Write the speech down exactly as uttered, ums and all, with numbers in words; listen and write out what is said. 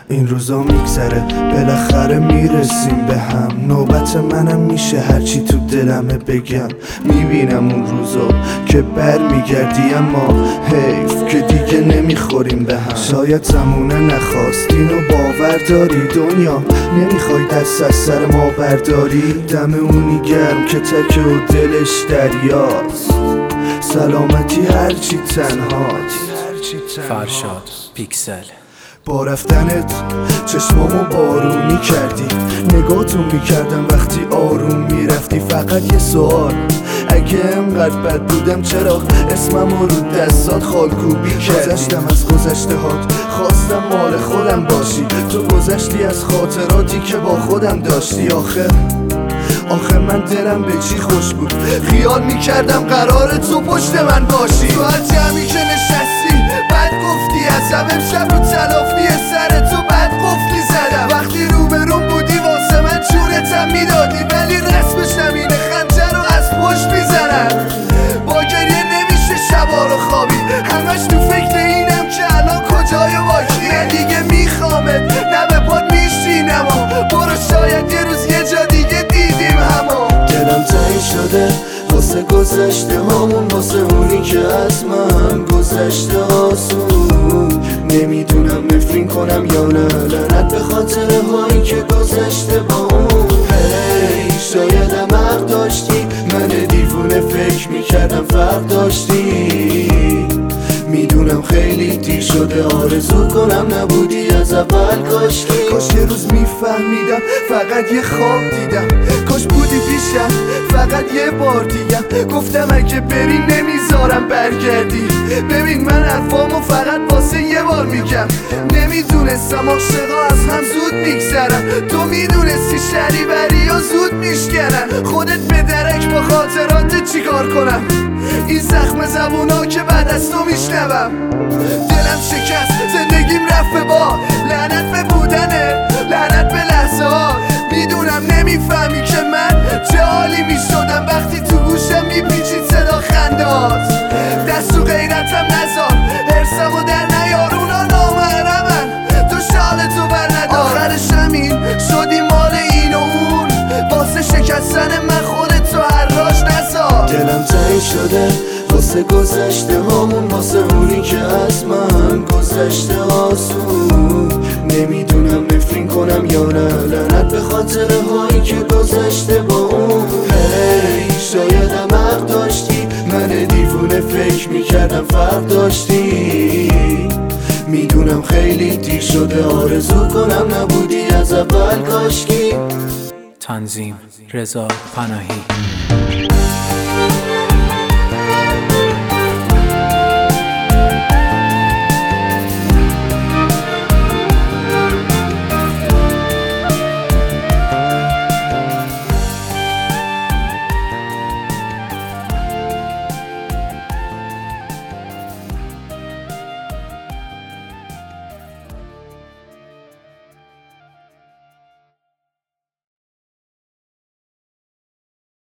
این روزا میگذره بالاخره میرسیم به هم. نوبت منم میشه هرچی تو دلمه بگم. میبینم اون روزا که بر میگردی اما حیف که دیگه نمیخوریم به هم. شاید زمونه نخواستین و باور داری دنیا نمیخوای دست از سر ما برداری. دم اونی گرم که تکه و دلش دریاست، سلامتی هرچی تنهاست. فرشاد پیکسل. با رفتنت چشمامو بارونی کردی، نگاهتون میکردم وقتی آروم میرفتی. فقط یه سوال، اگه انقدر بد بودم چرا اسممو رو دستات خالکوبی کردی؟ گذشتم از گذشته هات، خواستم مال خودم باشی. تو گذشتی از خاطراتی که با خودم داشتی. آخه آخه من دلم به چی خوش بود، خیال میکردم قرار تو پشت من باشی. تو هر جمعی که نشستی بعد گفتی عذب امشب رو تلافی سر تو بعد قفلی زدم. وقتی روبروم بودی واسه من چونتم میدادی، ولی رسمش نمینه خنجر رو از پشت میزنم. با گریه نمیشه شبا رو خوابی، همش تو فکر اینم که الان کجای واکی. من دیگه میخوامت نه به پاد میشینم و برو شاید یه روز یه جا دیگه دیدیم همو. دلم تنگ شده واسه گذشته هامون، واسه اونی که از من گذشته آسون. نمیدونم نفرین کنم یا نه، لعنت به خاطر هایی که گذشته با اون. هی شایدم حق داشتی، من دیوونه فکر میکردم فرق داشتی. میدونم خیلی دیر شده، آرزو کنم نبودی از اول کاشکی. کاش یه روز میفهمیدم فقط یه خواب دیدم، کاش بودی پیشم فقط یه بار دیگم. گفتم اگه بری نمیذارم برگردی. ببین من حرفامو فقط واسه یه بار میگم. نمیدونستم عاشقا از هم زود میگذرن، تو میدونستی شریبری یا زود میشکنن. خودت به درک با خاطرات چیکار کنم، این زخم زبونا که بعد از تو میشنوم. دلم شکست، زندگیم رفت به باد، لعنت به بودنه، لعنت به لحظه ها. میدونم نمیفهمی که من چه حالی میشدم وقتی تو گوشم میپیچید صدا خندهات. دست تو غیرتم نزار، حرسم و در نیار، اونا نامحرمن، تو شالتو بر ندار. آخرش همین شدی مال این و اون، واسه شکستن من خودتو حراج نزار. دلم تنگ شده واسه گذشته هامون، واسه اونی که از من گذشته آسون. نمیدونم نفرین کنم یا نه، لعنت به خاطر هایی که گذشته با اون. هی شایدم حق داشتی، من دیوونه فکر میکردم فرق داشتی. میدونم خیلی دیر شده، آرزو کنم نبودی از اول کاشکی. تنظیم رضا پناهی.